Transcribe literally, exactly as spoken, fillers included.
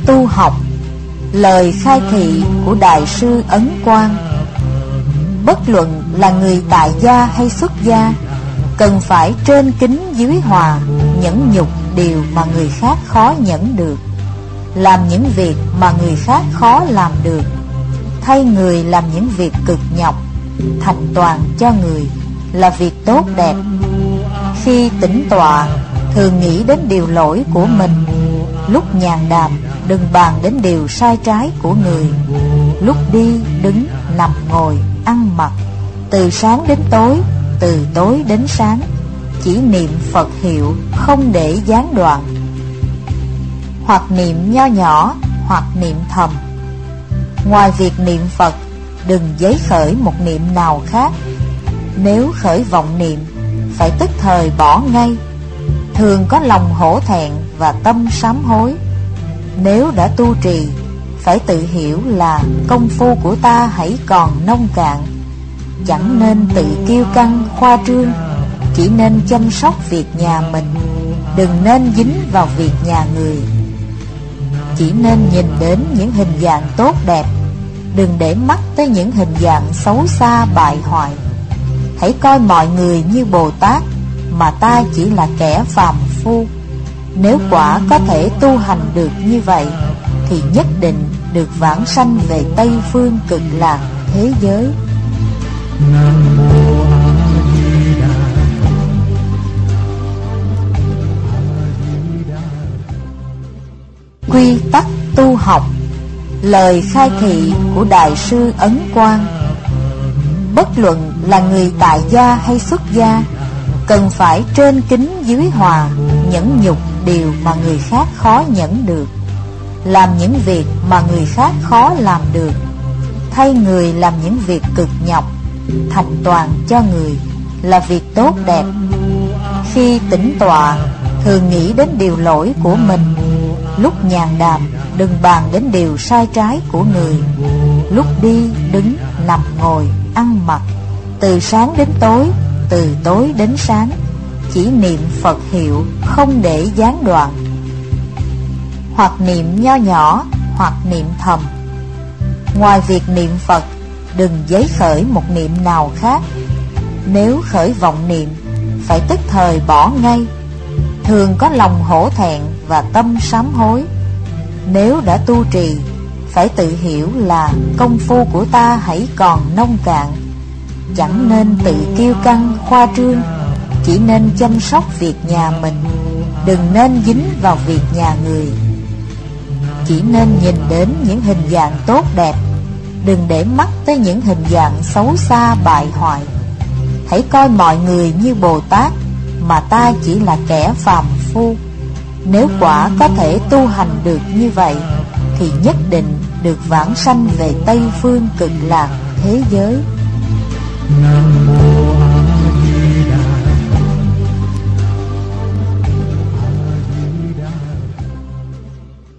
tu học. Lời khai thị của Đại sư Ấn Quang. Bất luận là người tại gia hay xuất gia, cần phải trên kính dưới hòa, nhẫn nhục điều mà người khác khó nhẫn được, làm những việc mà người khác khó làm được, thay người làm những việc cực nhọc, thành toàn cho người là việc tốt đẹp. Khi tĩnh tọa, thường nghĩ đến điều lỗi của mình. Lúc nhàn đàm, đừng bàn đến điều sai trái của người. Lúc đi, đứng, nằm, ngồi, ăn mặc, từ sáng đến tối, từ tối đến sáng, chỉ niệm Phật hiệu, không để gián đoạn. Hoặc niệm nho nhỏ, hoặc niệm thầm. Ngoài việc niệm Phật, đừng giấy khởi một niệm nào khác. Nếu khởi vọng niệm, phải tức thời bỏ ngay. Thường có lòng hổ thẹn và tâm sám hối. Nếu đã tu trì, phải tự hiểu là công phu của ta hãy còn nông cạn. Chẳng nên tự kiêu căng khoa trương, chỉ nên chăm sóc việc nhà mình, đừng nên dính vào việc nhà người. Chỉ nên nhìn đến những hình dạng tốt đẹp, đừng để mắt tới những hình dạng xấu xa bại hoại. Hãy coi mọi người như Bồ Tát, mà ta chỉ là kẻ phàm phu. Nếu quả có thể tu hành được như vậy, thì nhất định được vãng sanh về Tây Phương Cực Lạc thế giới. Quy tắc tu học. Lời khai thị của Đại sư Ấn Quang. Bất luận là người tại gia hay xuất gia, cần phải trên kính dưới hòa, nhẫn nhục điều mà người khác khó nhẫn được, làm những việc mà người khác khó làm được, thay người làm những việc cực nhọc, thành toàn cho người là việc tốt đẹp. Khi tĩnh tọa, thường nghĩ đến điều lỗi của mình. Lúc nhàn đàm, đừng bàn đến điều sai trái của người. Lúc đi, đứng, nằm, ngồi, ăn mặc, từ sáng đến tối, từ tối đến sáng, chỉ niệm Phật hiệu, không để gián đoạn. Hoặc niệm nho nhỏ, hoặc niệm thầm. Ngoài việc niệm Phật, đừng giấy khởi một niệm nào khác. Nếu khởi vọng niệm, phải tức thời bỏ ngay. Thường có lòng hổ thẹn và tâm sám hối. Nếu đã tu trì, phải tự hiểu là công phu của ta hãy còn nông cạn. Chẳng nên tự kiêu căng khoa trương, chỉ nên chăm sóc việc nhà mình, đừng nên dính vào việc nhà người. Chỉ nên nhìn đến những hình dạng tốt đẹp, đừng để mắt tới những hình dạng xấu xa bại hoại. Hãy coi mọi người như Bồ Tát, mà ta chỉ là kẻ phàm phu. Nếu quả có thể tu hành được như vậy, thì nhất định được vãng sanh về Tây Phương Cực Lạc thế giới.